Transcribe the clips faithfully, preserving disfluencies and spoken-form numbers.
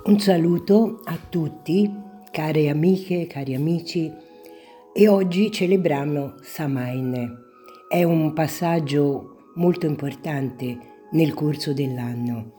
Un saluto a tutti, care amiche, cari amici, e oggi celebriamo Samain. È un passaggio molto importante nel corso dell'anno.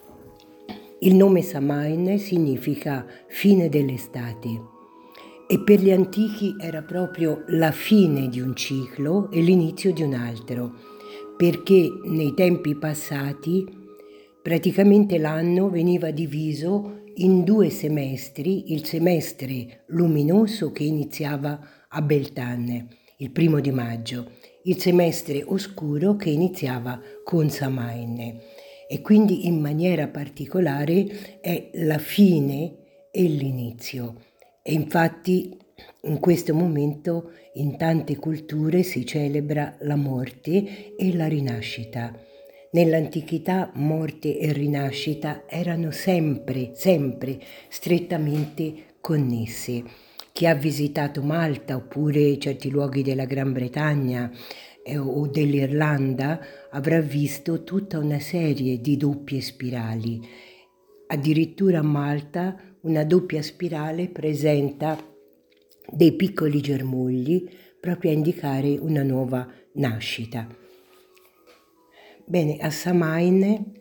Il nome Samain significa fine dell'estate e per gli antichi era proprio la fine di un ciclo e l'inizio di un altro, perché nei tempi passati praticamente l'anno veniva diviso in due semestri, il semestre luminoso che iniziava a Beltane, il primo di maggio, il semestre oscuro che iniziava con Samain. E quindi in maniera particolare è la fine e l'inizio. E infatti in questo momento in tante culture si celebra la morte e la rinascita. Nell'antichità morte e rinascita erano sempre, sempre strettamente connesse. Chi ha visitato Malta oppure certi luoghi della Gran Bretagna eh, o dell'Irlanda avrà visto tutta una serie di doppie spirali. Addirittura a Malta una doppia spirale presenta dei piccoli germogli proprio a indicare una nuova nascita. Bene, a Samain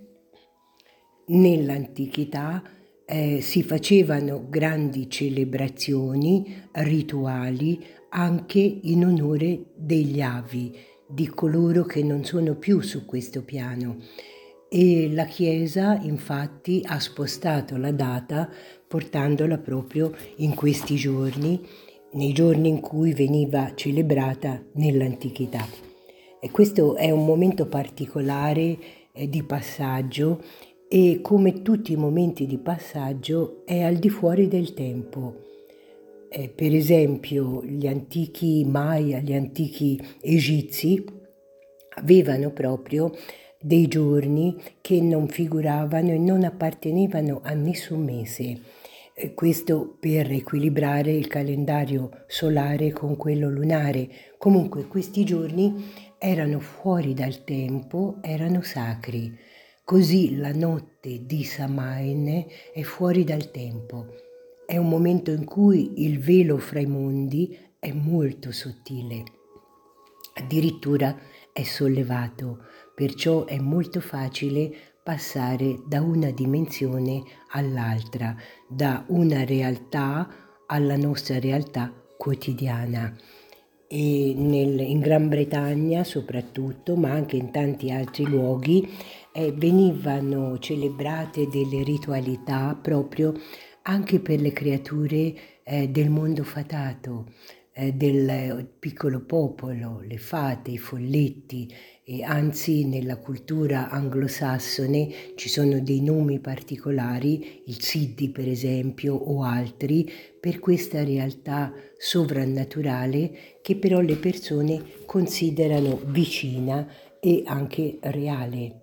nell'antichità eh, si facevano grandi celebrazioni rituali anche in onore degli avi, di coloro che non sono più su questo piano. E la Chiesa infatti ha spostato la data portandola proprio in questi giorni, nei giorni in cui veniva celebrata nell'antichità. E questo è un momento particolare eh, di passaggio e come tutti i momenti di passaggio è al di fuori del tempo. Eh, per esempio gli antichi Maya, gli antichi egizi avevano proprio dei giorni che non figuravano e non appartenevano a nessun mese. Eh, questo per equilibrare il calendario solare con quello lunare. Comunque questi giorni erano fuori dal tempo, erano sacri. Così la notte di Samain è fuori dal tempo. È un momento in cui il velo fra i mondi è molto sottile. Addirittura è sollevato, perciò è molto facile passare da una dimensione all'altra, da una realtà alla nostra realtà quotidiana. E nel, in Gran Bretagna soprattutto, ma anche in tanti altri luoghi, eh, venivano celebrate delle ritualità proprio anche per le creature eh, del mondo fatato, eh, del piccolo popolo, le fate, i folletti, e anzi nella cultura anglosassone ci sono dei nomi particolari, il Siddi per esempio o altri, per questa realtà sovrannaturale che però le persone considerano vicina e anche reale.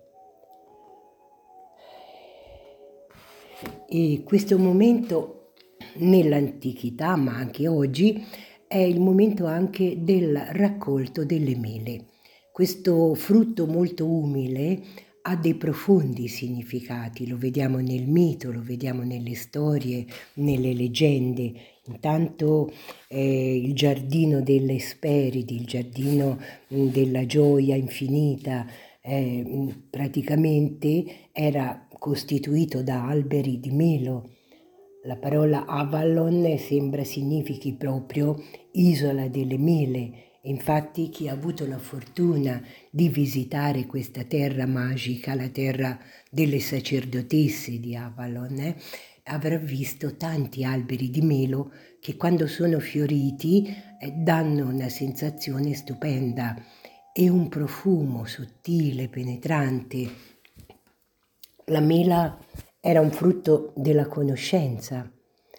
E questo momento nell'antichità, ma anche oggi, è il momento anche del raccolto delle mele. Questo frutto molto umile ha dei profondi significati, lo vediamo nel mito, lo vediamo nelle storie, nelle leggende. Intanto eh, il giardino delle Hesperidi, il giardino mh, della gioia infinita, eh, praticamente era costituito da alberi di melo. La parola Avalon sembra significhi proprio isola delle mele. Infatti chi ha avuto la fortuna di visitare questa terra magica, la terra delle sacerdotesse di Avalon, eh, avrà visto tanti alberi di melo che quando sono fioriti eh, danno una sensazione stupenda e un profumo sottile, penetrante. La mela era un frutto della conoscenza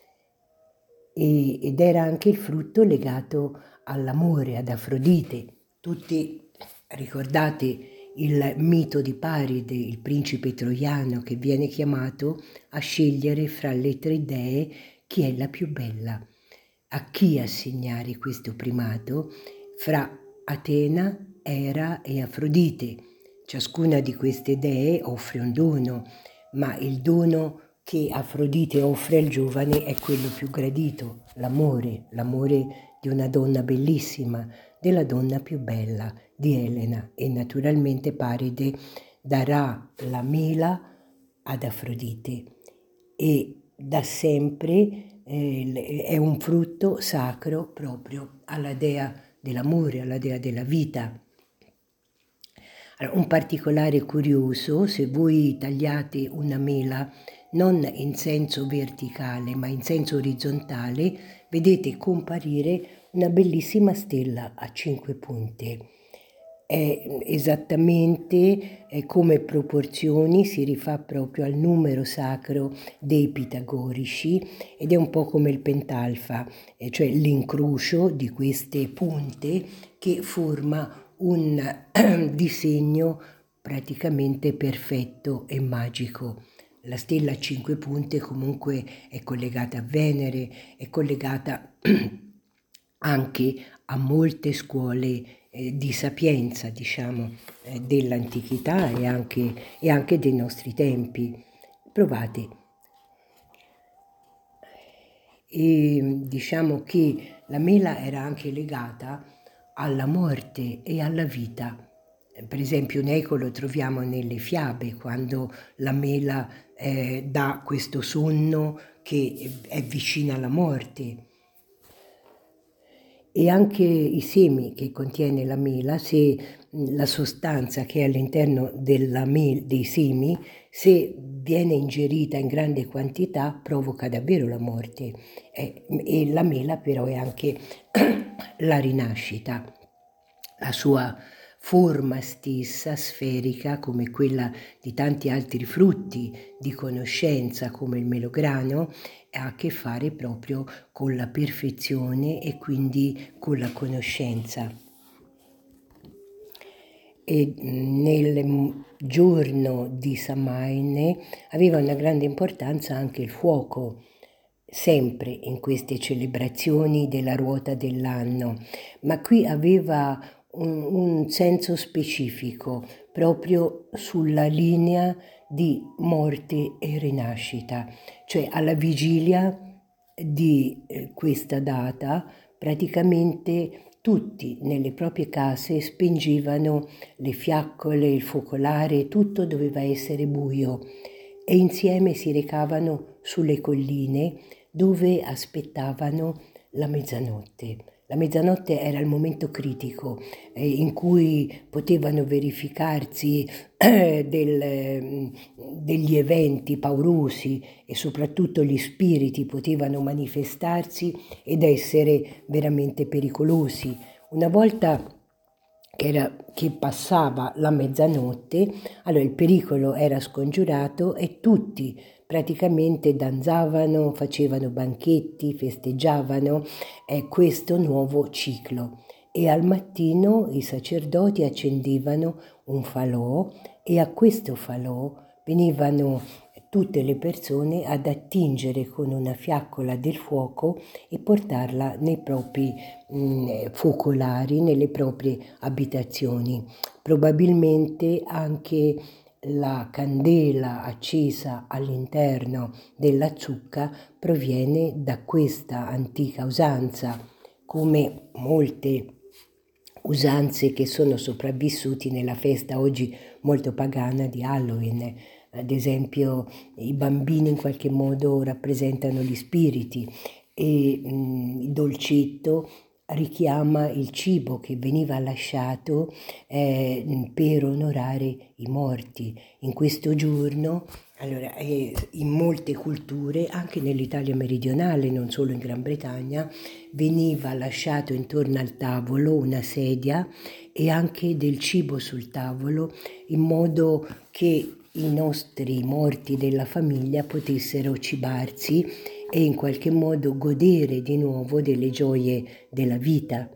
e, ed era anche il frutto legato all'amore, ad Afrodite. Tutti ricordate il mito di Paride, il principe troiano che viene chiamato a scegliere fra le tre dee chi è la più bella. A chi assegnare questo primato? Fra Atena, Era e Afrodite. Ciascuna di queste dee offre un dono, ma il dono che Afrodite offre al giovane è quello più gradito, l'amore, l'amore di una donna bellissima, della donna più bella, di Elena, e naturalmente Paride darà la mela ad Afrodite e da sempre eh, è un frutto sacro proprio alla dea dell'amore, alla dea della vita. Allora, un particolare curioso: se voi tagliate una mela non in senso verticale ma in senso orizzontale, vedete comparire una bellissima stella a cinque punte. È esattamente è come proporzioni, si rifà proprio al numero sacro dei pitagorici ed è un po' come il pentalfa, cioè l'incrocio di queste punte che forma un disegno praticamente perfetto e magico. La stella a cinque punte comunque è collegata a Venere, è collegata anche a molte scuole eh, di sapienza, diciamo, eh, dell'antichità e anche, e anche dei nostri tempi. Provate. E diciamo che la mela era anche legata alla morte e alla vita. Per esempio un eco lo troviamo nelle fiabe, quando la mela eh, dà questo sonno che è vicina alla morte. E anche i semi che contiene la mela, se la sostanza che è all'interno della mela, dei semi, se viene ingerita in grande quantità, provoca davvero la morte. E, e la mela però è anche la rinascita. La sua forma stessa, sferica, come quella di tanti altri frutti di conoscenza, come il melograno, ha a che fare proprio con la perfezione e quindi con la conoscenza. E nel giorno di Samaine aveva una grande importanza anche il fuoco, sempre in queste celebrazioni della ruota dell'anno, ma qui aveva un, un senso specifico proprio sulla linea di morte e rinascita, cioè alla vigilia di eh, questa data praticamente tutti nelle proprie case spengevano le fiaccole, il focolare, tutto doveva essere buio e insieme si recavano sulle colline dove aspettavano la mezzanotte. La mezzanotte era il momento critico eh, in cui potevano verificarsi eh, del, eh, degli eventi paurosi e soprattutto gli spiriti potevano manifestarsi ed essere veramente pericolosi. Una volta che, era, che passava la mezzanotte, allora il pericolo era scongiurato e tutti praticamente danzavano, facevano banchetti, festeggiavano eh, questo nuovo ciclo. E al mattino i sacerdoti accendevano un falò e a questo falò venivano tutte le persone ad attingere con una fiaccola del fuoco e portarla nei propri mh, focolari, nelle proprie abitazioni. Probabilmente anche la candela accesa all'interno della zucca proviene da questa antica usanza, come molte usanze che sono sopravvissuti nella festa oggi molto pagana di Halloween. Ad esempio i bambini in qualche modo rappresentano gli spiriti e mh, il dolcetto richiama il cibo che veniva lasciato eh, per onorare i morti. In questo giorno, allora, eh, in molte culture, anche nell'Italia meridionale, non solo in Gran Bretagna, veniva lasciato intorno al tavolo una sedia e anche del cibo sul tavolo, in modo che i nostri morti della famiglia potessero cibarsi e in qualche modo godere di nuovo delle gioie della vita.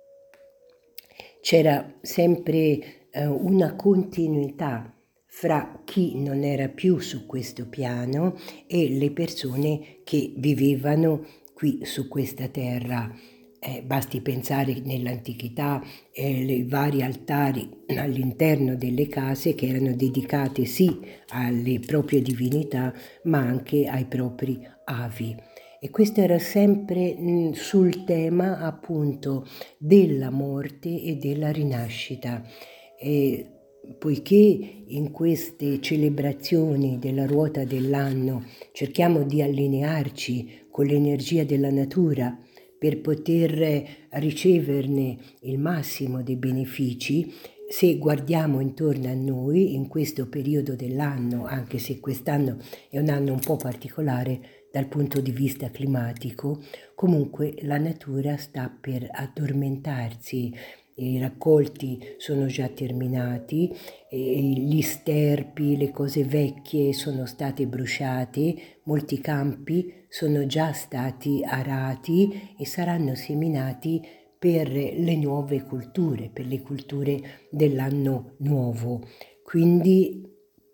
C'era sempre eh, una continuità fra chi non era più su questo piano e le persone che vivevano qui su questa terra. Eh, basti pensare nell'antichità eh, i vari altari all'interno delle case che erano dedicati sì alle proprie divinità, ma anche ai propri avi. E questo era sempre mh, sul tema appunto della morte e della rinascita. E poiché in queste celebrazioni della ruota dell'anno cerchiamo di allinearci con l'energia della natura per poter riceverne il massimo dei benefici, se guardiamo intorno a noi in questo periodo dell'anno, anche se quest'anno è un anno un po' particolare dal punto di vista climatico, comunque la natura sta per addormentarsi. I raccolti sono già terminati, gli sterpi, le cose vecchie sono state bruciate, molti campi sono già stati arati e saranno seminati per le nuove culture, per le culture dell'anno nuovo. Quindi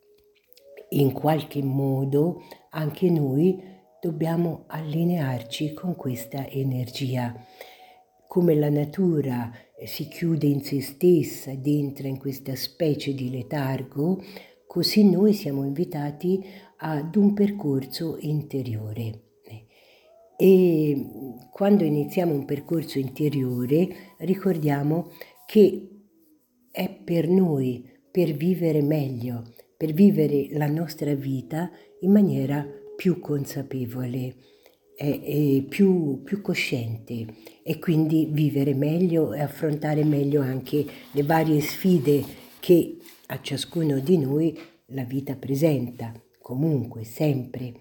in qualche modo anche noi dobbiamo allinearci con questa energia. Come la natura si chiude in se stessa ed entra in questa specie di letargo, così noi siamo invitati ad un percorso interiore. E quando iniziamo un percorso interiore ricordiamo che è per noi, per vivere meglio, per vivere la nostra vita in maniera più consapevole e, e più, più cosciente, e quindi vivere meglio e affrontare meglio anche le varie sfide che a ciascuno di noi la vita presenta, comunque, sempre.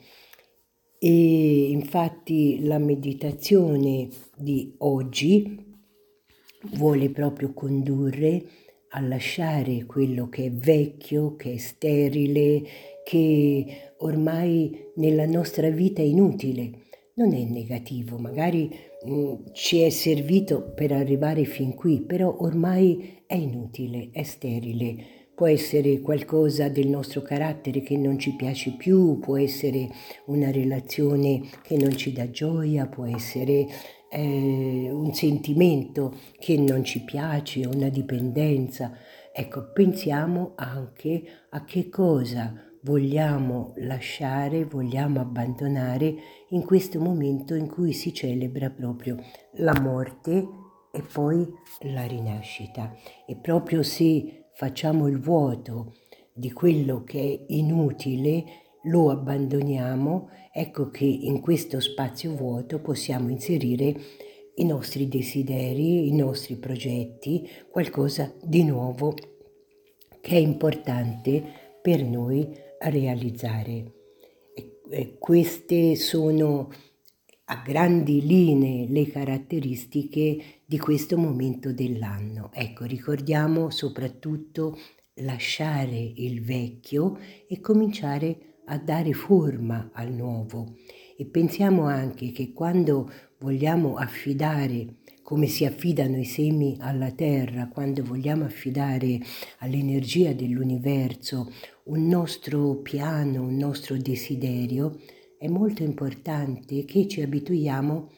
E infatti la meditazione di oggi vuole proprio condurre a lasciare quello che è vecchio, che è sterile, che ormai nella nostra vita è inutile. Non è negativo, magari mh, ci è servito per arrivare fin qui, però ormai è inutile, è sterile. Può essere qualcosa del nostro carattere che non ci piace più, può essere una relazione che non ci dà gioia, può essere eh, un sentimento che non ci piace, una dipendenza. Ecco, pensiamo anche a che cosa vogliamo lasciare, vogliamo abbandonare in questo momento in cui si celebra proprio la morte e poi la rinascita. E proprio se facciamo il vuoto di quello che è inutile, lo abbandoniamo, ecco che in questo spazio vuoto possiamo inserire i nostri desideri, i nostri progetti, qualcosa di nuovo che è importante per noi realizzare. E, e queste sono a grandi linee le caratteristiche di questo momento dell'anno. Ecco, ricordiamo soprattutto lasciare il vecchio e cominciare a dare forma al nuovo. E pensiamo anche che quando vogliamo affidare, come si affidano i semi alla terra, quando vogliamo affidare all'energia dell'universo un nostro piano, un nostro desiderio, è molto importante che ci abituiamo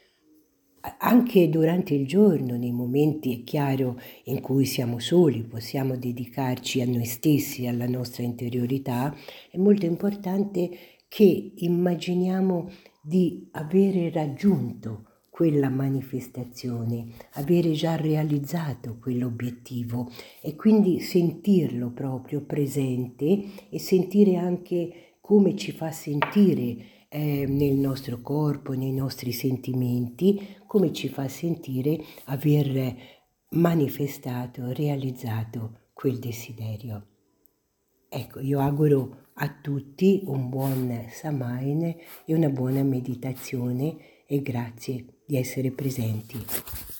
anche durante il giorno, nei momenti, è chiaro, in cui siamo soli, possiamo dedicarci a noi stessi, alla nostra interiorità. È molto importante che immaginiamo di avere raggiunto quella manifestazione, avere già realizzato quell'obiettivo e quindi sentirlo proprio presente e sentire anche come ci fa sentire eh, nel nostro corpo, nei nostri sentimenti, come ci fa sentire aver manifestato, realizzato quel desiderio. Ecco, io auguro a tutti un buon Samain e una buona meditazione e grazie di essere presenti.